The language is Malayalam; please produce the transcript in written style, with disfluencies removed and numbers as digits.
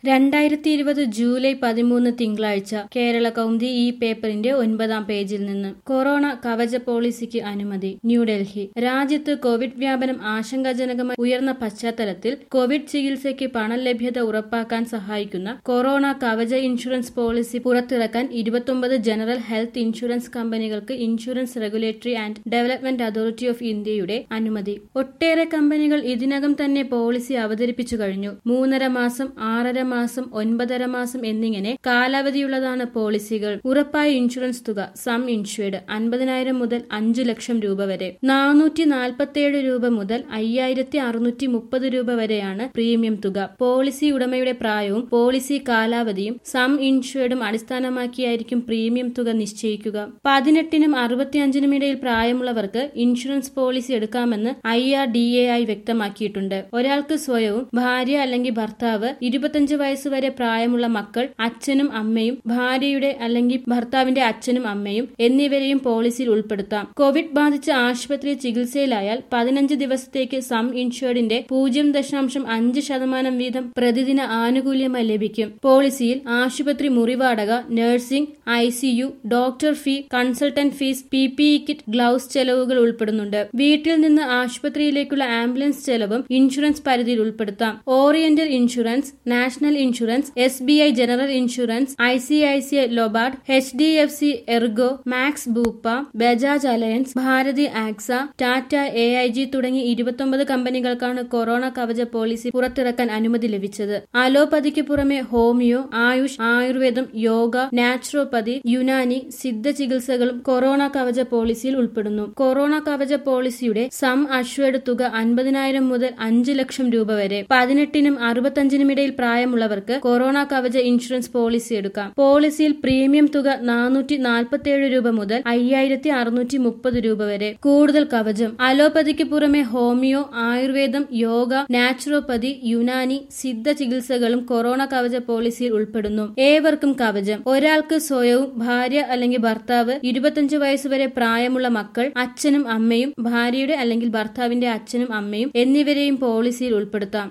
2020 ജൂലൈ 13 തിങ്കളാഴ്ച കേരള കൗമുദി ഈ പേപ്പറിന്റെ 9-ാം പേജിൽ നിന്ന് കൊറോണ കവച പോളിസിക്ക് അനുമതി. ന്യൂഡൽഹി. രാജ്യത്ത് കോവിഡ് വ്യാപനം ആശങ്കാജനകമായി ഉയർന്ന പശ്ചാത്തലത്തിൽ കോവിഡ് ചികിത്സയ്ക്ക് പണലഭ്യത ഉറപ്പാക്കാൻ സഹായിക്കുന്ന കൊറോണ കവച ഇൻഷുറൻസ് പോളിസി പുറത്തിറക്കാൻ 29 ജനറൽ ഹെൽത്ത് ഇൻഷുറൻസ് കമ്പനികൾക്ക് insurance regulatory and development authority of ഇന്ത്യയുടെ അനുമതി. ഒട്ടേറെ കമ്പനികൾ ഇതിനകം തന്നെ പോളിസി അവതരിപ്പിച്ചു കഴിഞ്ഞു. 3.5 മാസം, 6.5 മാസം, 9.5 മാസം എന്നിങ്ങനെ കാലാവധിയുള്ളതാണ് പോളിസികൾ. ഉറപ്പായ ഇൻഷുറൻസ് തുക സം ഇൻഷ്വേർഡ് 50,000 മുതൽ 5 ലക്ഷം രൂപ വരെ, 447 രൂപ മുതൽ 5,630 രൂപ വരെയാണ് പ്രീമിയം തുക. പോളിസി ഉടമയുടെ പ്രായവും പോളിസി കാലാവധിയും സം ഇൻഷ്വേർഡും അടിസ്ഥാനമാക്കിയായിരിക്കും പ്രീമിയം തുക നിശ്ചയിക്കുക. 18-നും 65-നും ഇടയിൽ പ്രായമുള്ളവർക്ക് ഇൻഷുറൻസ് പോളിസി എടുക്കാമെന്ന് IRDAI വ്യക്തമാക്കിയിട്ടുണ്ട്. ഒരാൾക്ക് സ്വയവും ഭാര്യ അല്ലെങ്കിൽ ഭർത്താവ്, 25 വയസ്സുവരെ പ്രായമുള്ള മക്കൾ, അച്ഛനും അമ്മയും, ഭാര്യയുടെ അല്ലെങ്കിൽ ഭർത്താവിന്റെ അച്ഛനും അമ്മയും എന്നിവരെയും പോളിസിയിൽ ഉൾപ്പെടുത്താം. കോവിഡ് ബാധിച്ച് ആശുപത്രി ചികിത്സയിലായാൽ 15 ദിവസത്തേക്ക് സം ഇൻഷ്വേർഡിന്റെ 0.5% വീതം പ്രതിദിന ആനുകൂല്യമായി ലഭിക്കും. പോളിസിയിൽ ആശുപത്രി മുറിവാടക, nursing, ICU, doctor fee, consultant fees, PPE kit, gloves ചെലവുകൾ ഉൾപ്പെടുന്നുണ്ട്. വീട്ടിൽ നിന്ന് ആശുപത്രിയിലേക്കുള്ള ആംബുലൻസ് ചെലവും ഇൻഷുറൻസ് പരിധിയിൽ ഉൾപ്പെടുത്താം. Oriental insurance, national insurance, SBI general insurance, ICICI Lombard, HDFC Ergo, Max Bupa, Bajaj Allianz, Bharti Axa, Tata AIG തുടങ്ങി 29 കമ്പനികൾക്കാണ് കൊറോണ കവച പോളിസി പുറത്തിറക്കാൻ അനുമതി ലഭിച്ചത്. അലോപ്പതിക്ക് പുറമെ ഹോമിയോ, ആയുഷ്, ആയുർവേദം, യോഗ, നാച്ചുറോപ്പതി, യുനാനി, സിദ്ധ ചികിത്സകളും കൊറോണ കവച പോളിസിയിൽ ഉൾപ്പെടുന്നു. കൊറോണ കവച പോളിസിയുടെ സം അഷ്വേർഡ് തുക 50,000 മുതൽ 5 ലക്ഷം രൂപ വരെ. 18-നും 65-നും ഇടയിൽ പ്രായമുള്ളവർക്ക് കൊറോണ കവച ഇൻഷുറൻസ് പോളിസി എടുക്കാം. പോളിസിയിൽ പ്രീമിയം തുക 447 രൂപ മുതൽ 5,630 രൂപ വരെ. കൂടുതൽ കവചം. അലോപ്പതിക്ക് പുറമെ ഹോമിയോ, ആയുർവേദം, യോഗ, നാച്ചുറോപ്പതി, യുനാനി, സിദ്ധ ചികിത്സകളും കൊറോണ കവച പോളിസിയിൽ ഉൾപ്പെടുന്നു. ഏവർക്കും കവചം. ഒരാൾക്ക് സ്വയവും, ഭാര്യ അല്ലെങ്കിൽ ഭർത്താവ്, 25 വയസ്സുവരെ പ്രായമുള്ള മക്കൾ, അച്ഛനും അമ്മയും, ഭാര്യയുടെ അല്ലെങ്കിൽ ഭർത്താവിന്റെ അച്ഛനും അമ്മയും എന്നിവരെയും പോളിസിയിൽ ഉൾപ്പെടുത്താം.